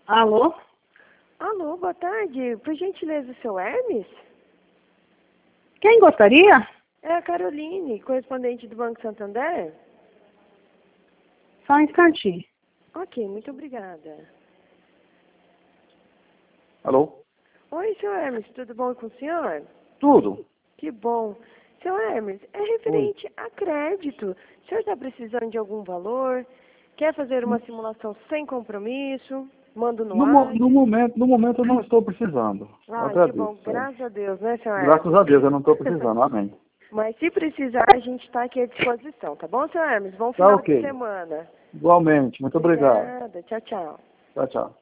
Alô? Alô, boa tarde. Por gentileza, o seu Hermes? Quem gostaria? É a Caroline, correspondente do Banco Santander? Só um instantinho. Ok, muito obrigada. Alô? Oi, seu Hermes, tudo bom com o senhor? Tudo? Que bom. Seu Hermes, é referente a crédito. O senhor está precisando de algum valor? Quer fazer uma simulação sem compromisso? Mando no ar? No momento eu não estou precisando. Eu Ah, que bom. agradeço. Graças a Deus, né, seu Hermes? Graças a Deus eu não estou precisando. Amém. Mas se precisar, a gente está aqui à disposição, tá bom, seu Hermes? Bom Tá final ok. de semana. Igualmente. Muito obrigado. Obrigada. Tchau, tchau. Tchau, tchau.